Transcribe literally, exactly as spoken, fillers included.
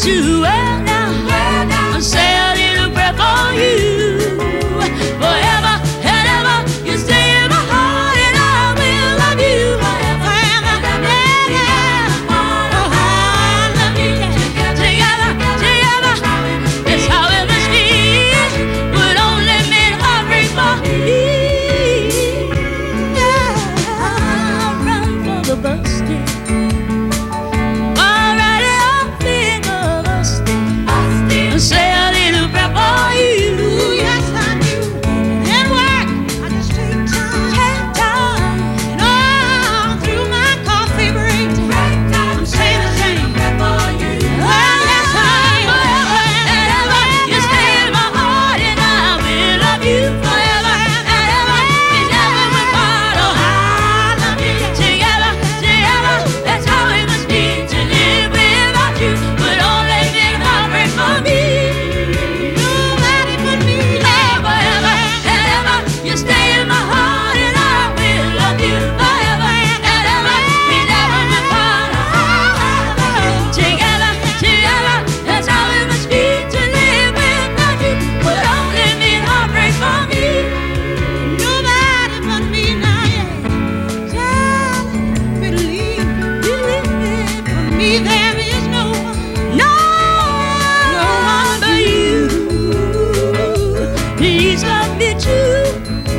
you well now. Well now. And say a little prayer for you. Forever and ever, you stay in my heart, and I will love you forever. Yeah, yeah. Oh, I love you. Together, together, it's how it must be. Would only mean heartbreak for me. Yeah, I'll run for the bus stand. Already I'm feeling busted. Say a little prayer for you. Yes, I do. And work, I just take time. Take time. And all through my coffee break, I'm saying the same prayer for you. Well, yes, I forever and ever. You stay in my heart, and I will love you forever and ever. We never will part. Oh, I love you. Together, together, that's how it must be. To live without you would only mean heartbreak for me. Nobody but me. Oh, forever and ever, you stay in my heart, and I will love you forever and ever. We never will part. Together, together, that's how it must be. To live without you would only mean heartbreak for me. Nobody but me now, yeah. Child, believe, believe for me there is no one, no, no one but you. Please love me true.